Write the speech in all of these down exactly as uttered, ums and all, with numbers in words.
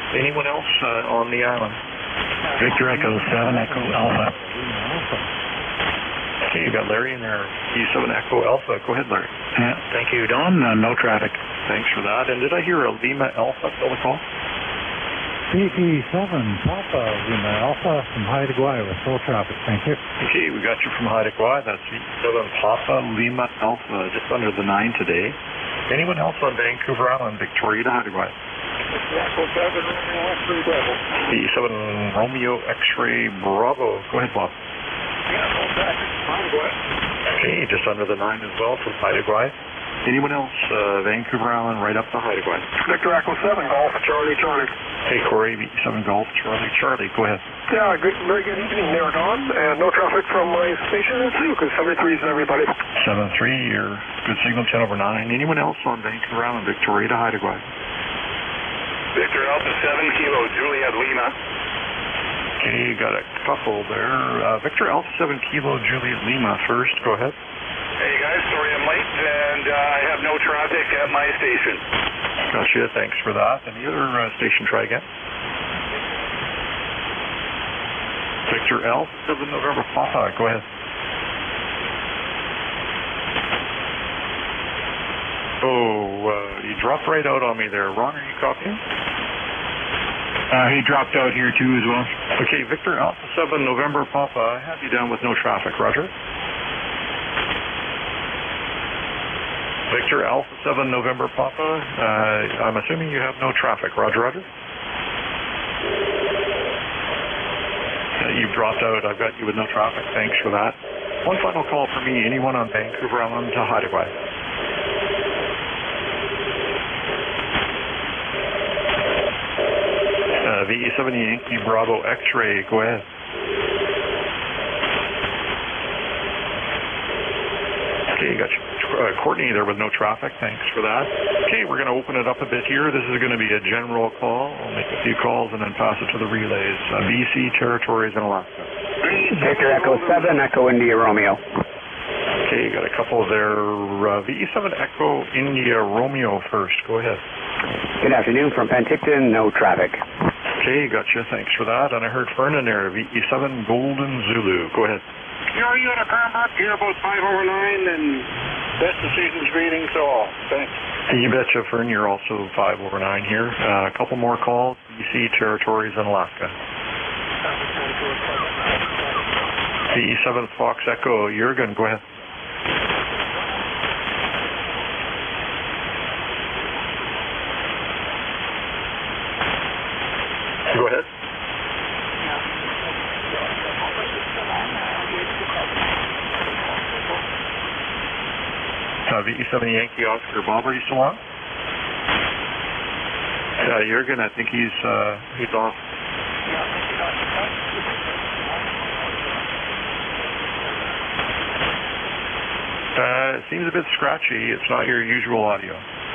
Anyone else uh, on the island? Victor Echo seven, Echo Alpha. Okay, you got Larry in there. E seven Echo Alpha. Go ahead, Larry. Yeah, thank you, Don. Uh, no traffic. Thanks for that. And did I hear a Lima Alpha fill the call? B C seven Papa Lima Alpha from Haida Gwaii with full traffic. Thank you. Okay, we got you from Haida Gwaii. That's B C seven Papa Lima Alpha, just under the nine today. Anyone else on Vancouver Island, Victoria to Haida Gwaii? B seven Romeo X-ray Bravo. Go ahead, Bob. Okay, just under the nine as well from Haida Gwaii. Anyone else? Uh, Vancouver Island, right up to Haida Gwaii. Victor Echo seven Golf, Charlie Charlie. Hey, Corey, B seven Golf, Charlie Charlie. Go ahead. Yeah, good, very good evening there, Don. And no traffic from my station too, because seventy-three is everybody. seven three, your good signal, ten over nine. Anyone else on Vancouver Island, Victoria to Haida Gwaii? Victor Alpha seven Kilo Juliet Lima. Okay, you got a couple there. Uh, Victor Alpha seven Kilo Juliet Lima first. Go ahead. Hey guys, sorry I'm late, and uh, I have no traffic at my station. Gotcha, thanks for that. And the other uh, station, try again. Victor Alpha seven November Papa, go ahead. Oh, uh, you dropped right out on me there. Ron, are you copying? Uh, he dropped out here too as well. Okay, Victor Alpha seven November Papa, I have you down with no traffic, Roger. Victor Alpha seven November Papa, uh, I'm assuming you have no traffic, Roger, Roger. Uh, you've dropped out, I've got you with no traffic, thanks for that. One final call for me, anyone on Vancouver Island to Haida Gwaii? Uh, V E seven Yankee Bravo X-ray, go ahead. Okay, you got you. Uh, Courtney there with no traffic, thanks for that. Okay, we're going to open it up a bit here. This is going to be a general call. I'll make a few calls and then pass it to the relays. Uh, B C territories in Alaska. Victor Echo seven, Echo India Romeo. Okay, you got a couple there. Uh, V E seven Echo India Romeo first, go ahead. Good afternoon from Penticton, no traffic. Okay, gotcha, thanks for that. And I heard Fernan there, V E seven Golden Zulu, go ahead. You're you at a Cranbrook, you're about five over nine, and best decisions reading, so all. Thanks. You betcha, Fern, you're also five over nine here. Uh, a couple more calls, B C territories in Alaska. V E seven Fox Echo, Jurgen, go ahead. Go ahead. Uh, V E seven Yankee Oscar Bob, are you still on? Uh, Jurgen, I think he's uh, he's off. Uh, it seems a bit scratchy. It's not your usual audio.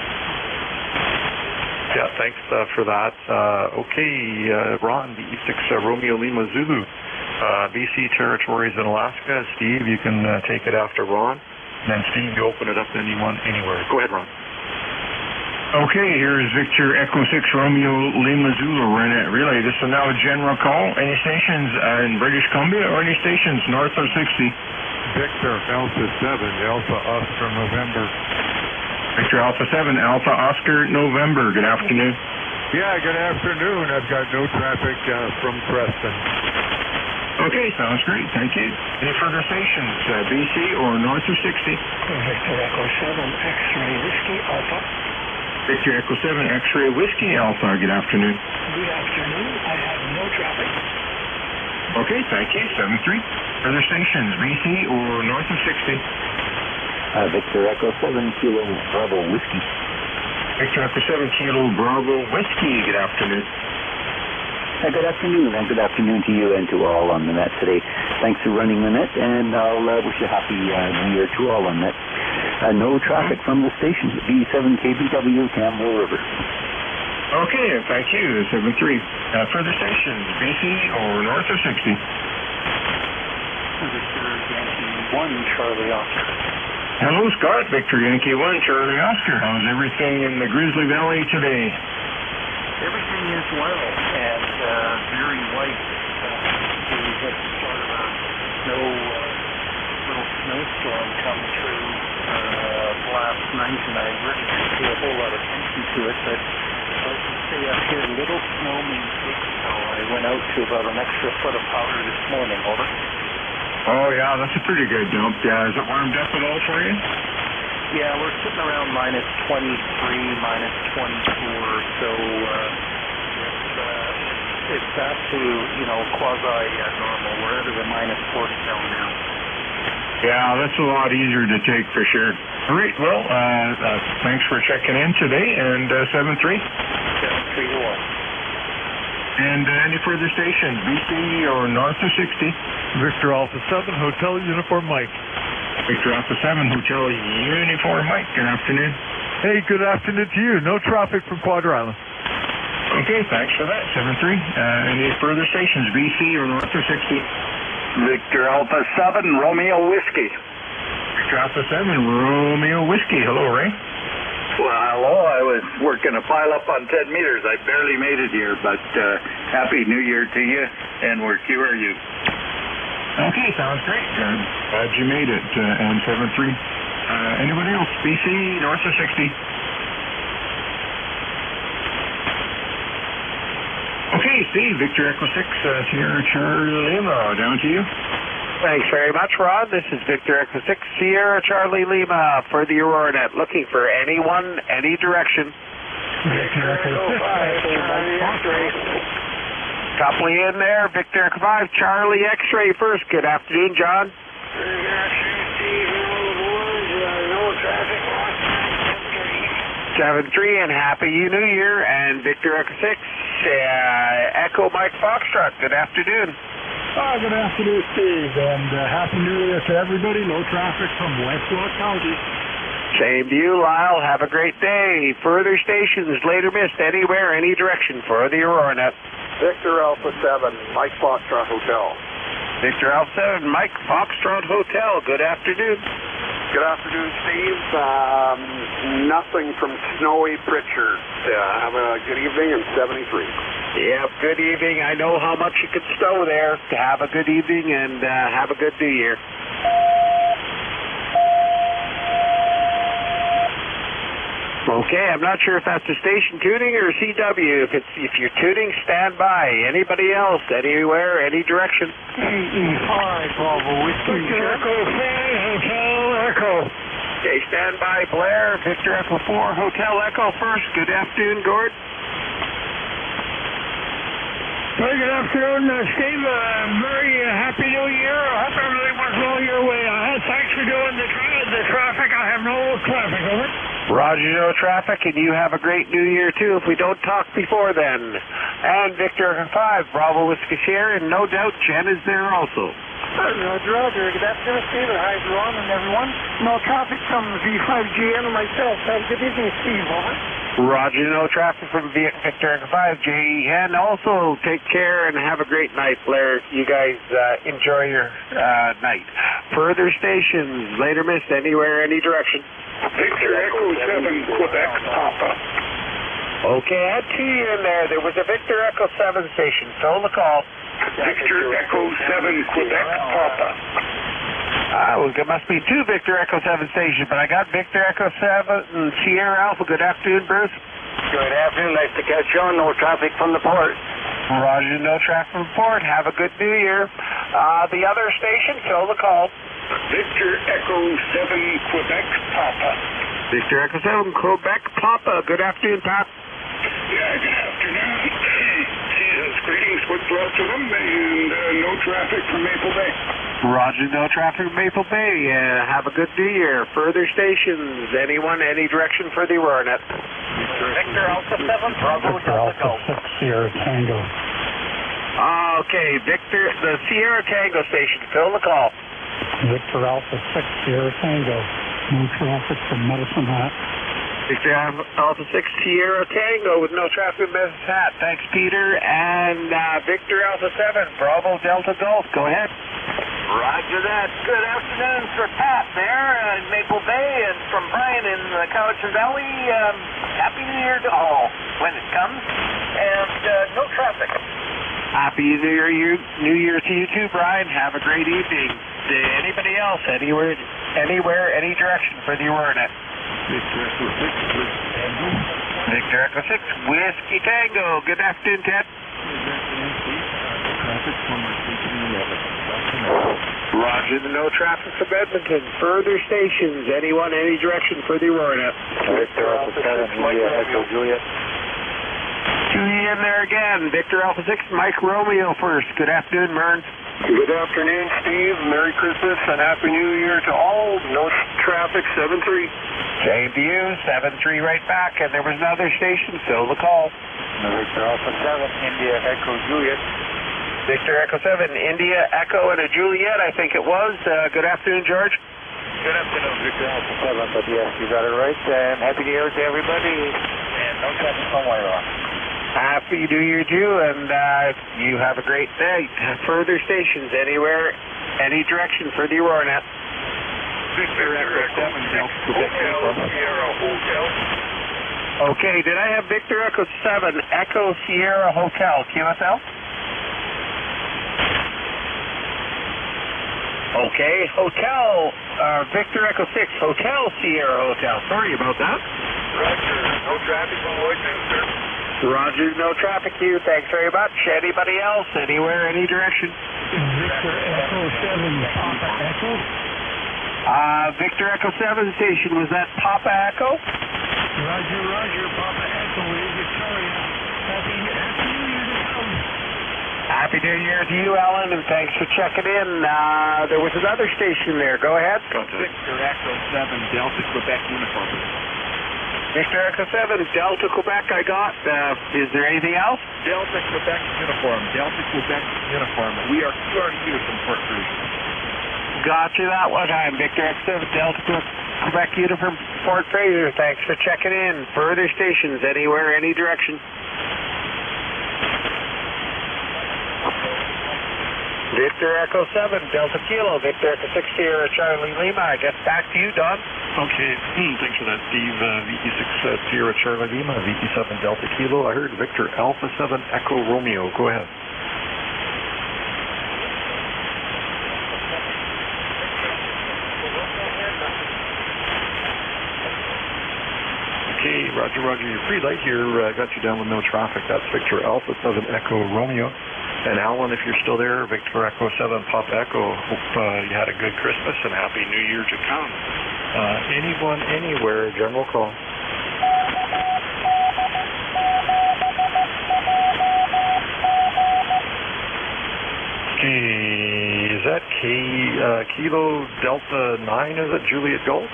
Yeah, thanks uh, for that. Uh, okay, uh, Ron, B E six uh, Romeo Lima Zulu, uh, B C territories in Alaska. Steve, you can uh, take it after Ron. And then Steve, you open it up to anyone, anywhere. Go ahead, Ron. Okay, here is Victor Echo six Romeo Lima Zulu. We're in a relay. This is now a general call. Any stations uh, in British Columbia or any stations north of sixty? Victor Alpha seven, Alpha Oscar November. Victor Alpha seven, Alpha Oscar November. Good afternoon. Yeah, good afternoon. I've got no traffic uh, from Preston. Okay, sounds great. Thank you. Any further stations, uh, B C or north of sixty? Victor Echo seven, X-ray Whiskey Alpha. Victor Echo seven, X-ray Whiskey Alpha. Good afternoon. Good afternoon. I have no traffic. Okay, thank you. seven three. Further stations, B C or north of sixty? Uh, Victor Echo seven, Kilo Bravo Whiskey. Victor Echo seven, Kilo Bravo Whiskey. Good afternoon. Uh, good afternoon, and good afternoon to you and to all on the net today. Thanks for running the net, and I'll uh, wish you a happy uh, New Year to all on net. Uh, no traffic from the station, B seven K B W, Campbell River. Okay, and thank you, seven three. Uh, further stations, B C or north of sixty? Victor Yankee one, Charlie Oscar. Hello, Scott. Victor Yankee one, Charlie Oscar. How's everything in the Grizzly Valley today? Everything is well. had sort of a snow, uh, little snowstorm come through uh, last night, and I really didn't pay a whole lot of attention to it, but I can say up here, little snow means big snow. I went out to about an extra foot of powder this morning, over. Oh, yeah, that's a pretty good dump. Yeah, is it warmed up at all for you? Yeah, we're sitting around minus twenty-three, minus twenty-four, so uh, it's, uh, it's back to, you know, quasi-normal. We're out of the minus forty zone now. Yeah, that's a lot easier to take for sure. All right, well, uh, uh, thanks for checking in today, and uh, seven three? seven three to one. And uh, any further stations, B C or north of sixty? Victor Alpha seven, Hotel Uniform Mike. Victor Alpha seven, Hotel Uniform Mike, good afternoon. Hey, good afternoon to you. No traffic from Quadra Island. Okay, thanks for that, seven three. Uh, any further stations, B C or north of sixty? Victor Alpha seven, Romeo Whiskey. Victor Alpha seven, Romeo Whiskey. Hello, Ray. Well, hello. I was working a pile up on ten meters. I barely made it here, but uh, Happy New Year to you, and where Q are you? Okay, sounds great. Uh, glad you made it, uh, and seven three. Uh, anybody else? B C, north of sixty. Okay, Steve, Victor Echo six, uh, Sierra Charlie Lima, down to you. Thanks very much, Rod. This is Victor Echo six, Sierra Charlie Lima for the AuroraNet, looking for anyone, any direction. Victor Echo six, Couple in there, Victor Echo five, Charlie X-ray first. Good afternoon, John. seven three, and Happy New Year, and Victor Echo six, uh, Echo Mike Foxtrot. Good afternoon. Oh, good afternoon, Steve, and uh, Happy New Year to everybody. No traffic from West York County. Same to you, Lyle. Have a great day. Further stations later missed anywhere, any direction for the AuroraNet. Victor Alpha seven, Mike Foxtrot Hotel. Victor Alpha seven, Mike Foxtrot Hotel. Good afternoon. Good afternoon, Steve. Um, nothing from snowy Pritchard. Uh, have a good evening, and seventy-three. Yep, good evening. I know how much you could stow there. Have a good evening, and uh, have a good New Year. Okay, I'm not sure if that's a station tuning or C W. If it's if you're tuning, stand by. Anybody else, anywhere, any direction? Hi, Bravo Whiskey. Echo four, Hotel Echo. Okay, stand by, Blair. Victor Echo four, Hotel Echo first. Good afternoon, Gord. Well, good afternoon, uh, Steve. Uh, very uh, happy New Year. I hope everything went well your way. Uh, thanks for doing the, tra- the traffic. I have no traffic, over. Roger, no traffic, and you have a great New Year, too, if we don't talk before then. And Victor five, Bravo Whiskey Sierra, and no doubt Jen is there also. Roger, Roger. Good afternoon, Steve. Hi, Ron, and everyone. No traffic from V five G N and myself. Have a good evening, Steve, over. Roger, no traffic from Victor five J E N. Also, take care and have a great night, Blair. You guys uh, enjoy your uh, night. Further stations, later missed, anywhere, any direction. Victor Echo seven, Quebec, Papa. Okay, I had two in there. There was a Victor Echo seven station. Fill the call. Victor Echo seven, Quebec, Papa. Ah, well, there must be two Victor Echo seven stations, but I got Victor Echo seven and Sierra Alpha. Good afternoon, Bruce. Good afternoon. Nice to catch you on. No traffic from the port. Roger, no traffic from the port. Have a good New Year. Uh, the other station, fill the call. Victor Echo seven, Quebec, Papa. Victor Echo seven, Quebec, Papa. Good afternoon, Pat. Yeah, good afternoon. Jesus, greetings. What's left of them? And uh, no traffic from Maple Bay. Roger, no traffic from Maple Bay. Uh, have a good New Year. Further stations, anyone, any direction for the AuroraNet. Victor Alpha seven, Bravo Victor Alpha six, Sierra Tango. Okay, Victor, the Sierra Tango station. Fill the call. Victor Alpha six, Sierra Tango. No traffic from Medicine Hat. Victor Alpha six, Sierra Tango with no traffic in Medicine Hat. Thanks, Peter. And uh, Victor Alpha seven, Bravo Delta Golf. Go ahead. Roger that. Good afternoon for Pat there in Maple Bay, and from Brian in the Cowichan Valley. Um, Happy New Year to all when it comes. And uh, no traffic. Happy New Year, you, New Year to you too, Brian. Have a great evening. To anybody else, anywhere, anywhere, any direction for the Aurora. Victor Echo six, Tango. Victor Echo six, Whiskey Tango. Good afternoon, Ted. Traffic from station eleven. Roger, the no traffic from Edmonton. Further stations, anyone, any direction for the Aurora. Victor Alpha seven, India, Echo Juliet. Julie in there again. Victor Alpha six, Mike Romeo first. Good afternoon, Mern. Good afternoon, Steve. Merry Christmas and Happy New Year to all. No traffic, seven three. Same to you, seven three right back. And there was another station, so the call. Victor Alpha seven, India, Echo Juliet. Victor Echo seven, India, Echo, and a Juliet, I think it was. Uh, good afternoon, George. Good afternoon, Victor Alpha seven, but yes, you got it right. And Happy New Year to everybody. And no traffic from Wyron. Happy New Year to you, and uh, you have a great day. Further stations, anywhere, any direction for the Aurora net. Victor Echo seven, Delta Sierra Hotel. Okay, did I have Victor Echo seven, Echo Sierra Hotel, Q S L? Okay, Hotel, uh, Victor Echo six, Hotel Sierra Hotel. Sorry about that. Roger, no traffic on Lloydminster, sir. Roger, no traffic here. Thanks very much. Anybody else? Anywhere, any direction? Victor Echo seven, Papa Echo. Uh, Victor Echo seven station, was that Papa Echo? Roger, Roger, Papa Echo, is Victoria. Happy, happy New Year to come. Happy New Year to you, Ellen, and thanks for checking in. Uh, there was another station there. Go ahead. Victor Echo seven, Delta Quebec Uniform. Victor Echo seven, Delta Quebec, I got. Uh, is there anything else? Delta Quebec Uniform. Delta Quebec Uniform. We are Q R U from Port Fraser. Got you that one time. Victor Echo seven, Delta Quebec Uniform, Port Fraser. Thanks for checking in. Further stations, anywhere, any direction. Victor Echo seven, Delta Kilo, Victor Echo six, Sierra Charlie Lima. I guess back to you, Don. Okay, hmm, thanks for that, Steve. Uh, V E six uh, Sierra Charlie Lima, V E seven Delta Kilo. I heard Victor Alpha seven Echo Romeo. Go ahead. Okay, Roger, Roger. You're pretty light here. Uh, got you down with no traffic. That's Victor Alpha seven Echo Romeo. And Alan, if you're still there, Victor Echo seven Papa Echo, hope uh, you had a good Christmas and Happy New Year to come. Uh, anyone, anywhere, general call. Okay, is that K, uh, Kilo Delta nine, is it, Juliet Golf?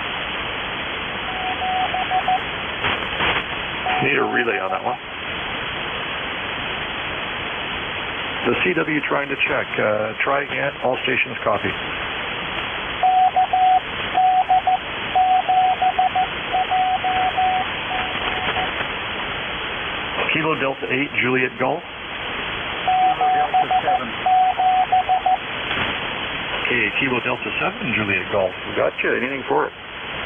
Need a relay on that one. The C W trying to check. Uh, try again. All stations copy. Kilo Delta eight, Juliet Golf. Kilo Delta seven. Okay, Kilo Delta seven, Juliet Golf. We got you. Anything for it?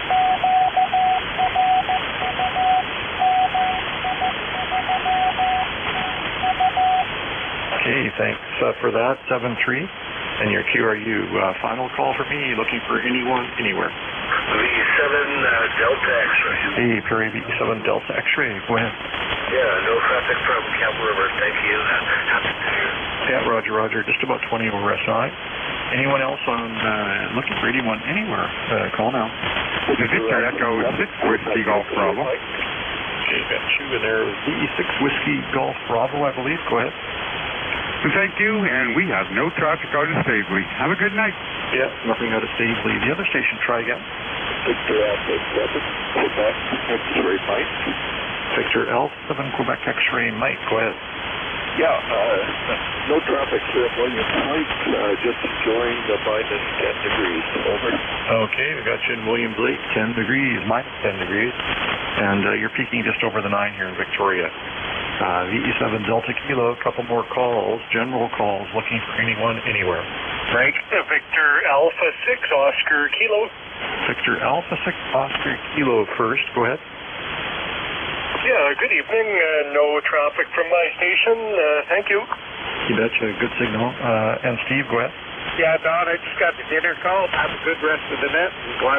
Okay, thanks uh, for that, seven three. And your Q R U, uh, final call for me, looking for anyone, anywhere. V seven uh, Delta X-ray. Hey, Perry, V seven Delta X-ray, go ahead. Yeah, no traffic from Camp River. Thank you. Happy New Year. Yeah, Roger, Roger. Just about twenty over S I. Anyone else on uh, looking for anyone anywhere? Uh, call now. Victor Echo six, Whiskey Golf Bravo. Okay, got you in there. V E six Whiskey Golf Bravo, I believe. Go ahead. Thank you, and we have no traffic out of Stavely. Have a good night. Yeah, nothing out of Stavely. The other station, try again. Victor Alpha seven, Quebec X-ray Mike. Victor Alpha seven, Quebec X-ray Mike. Go ahead. Yeah, uh, no traffic here at William Lake. Uh, just joined the minus ten degrees. Over. Okay, we got you in Williams Lake, ten degrees, minus ten degrees. And uh, you're peaking just over the nine here in Victoria. Uh, V E seven Delta Kilo, a couple more calls, general calls, looking for anyone, anywhere. Break. Victor Alpha six, Oscar Kilo. Victor Alpha six, Oscar Kilo first. Go ahead. Yeah, good evening. Uh, no traffic from my station. Uh, thank you. You betcha. Good signal. Uh, and Steve, go ahead. Yeah, Don, I just got the dinner call. Have a good rest of the net. I'm glad